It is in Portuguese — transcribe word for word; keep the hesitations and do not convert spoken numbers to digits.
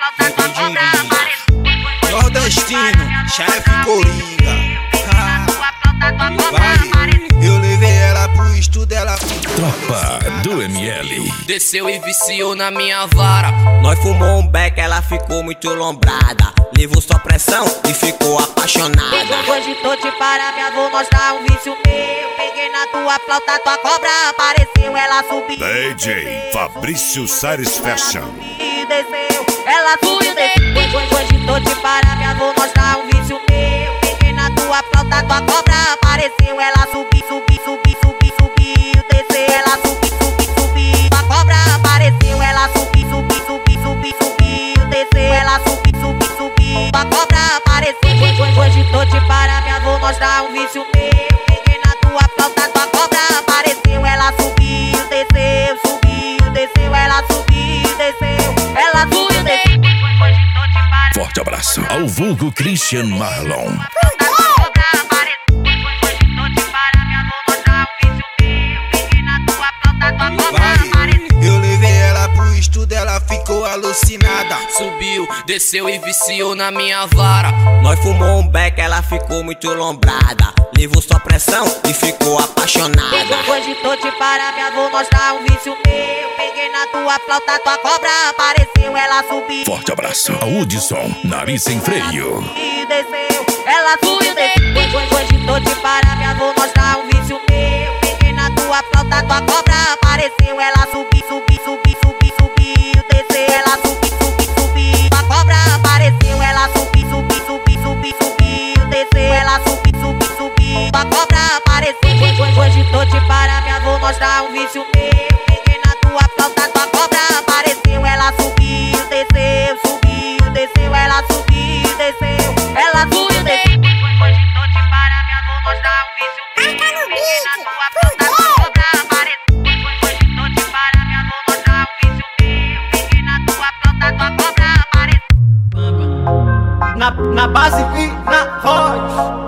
Nordestino, chefe Coringa. Vai, eu levei ela pro estudo, ela Tropa do M L. Desceu e viciou na minha vara. Nós fumou um beck, ela ficou muito lombrada. Levou só pressão e ficou apaixonada. Hoje tô de parabéns, vou mostrar um vício meu. Peguei na tua flauta, tua cobra apareceu, ela subiu. D J Fabrício Sares Fashion. E desceu, ela subiu, desceu. Hoje tô de parabéns, vou mostrar um vício meu. Peguei na tua flauta, tua cobra apareceu, ela subiu, subiu, subiu, subiu, subiu, desceu, ela subiu, subiu, subiu. Tua cobra apareceu, ela subiu, subiu, subiu, subiu, subiu, desceu, ela subiu, subiu, subiu. Tua cobra apareceu. Hoje tô de parabéns, vou mostrar um vício meu. Peguei na tua flauta, tua cobra apareceu, ela subiu, desceu, subiu, desceu, ela subiu, desceu, ela subiu, desceu. Hoje tô de parabéns. Forte abraço ao vulgo Christian Marlon. eu levei ela pro estudo, ela ficou alucinada. Subiu, desceu e viciou na minha vara. Nós fumou um beck, ela ficou muito lombrada. Levou só pressão e ficou apaixonada. Hoje tô de parabéns, vou mostrar um vício meu. Peguei na tua flauta, tua cobra apareceu, ela subiu. Forte abraço ao Hudson, nariz sem freio. E desceu, ela subiu, desceu. Hoje tô de parabéns, vou mostrar um vício meu. Peguei na tua flauta, tua cobra apareceu, ela subiu, subiu, subiu, subiu, subiu, desceu, ela subiu, subiu, subiu. Tua cobra apareceu, ela subiu, subiu, subiu, subiu, subiu, desceu, ela subiu, subiu, subiu. Tua cobra apareceu. Hoje tô de parabéns, vou mostrar um vício meu. Peguei na tua flauta, tua cobra apareceu, ela subiu, desceu, subiu, desceu, ela subiu, desceu, ela subiu, desceu. Hoje tô de parabéns, vou mostrar um vício meu. Peguei na tua flauta, tua cobra apareceu. Hoje tô de parabéns, vou mostrar um vício meu. Peguei na tua flauta, tua cobra apareceu. Na, na base e na voz.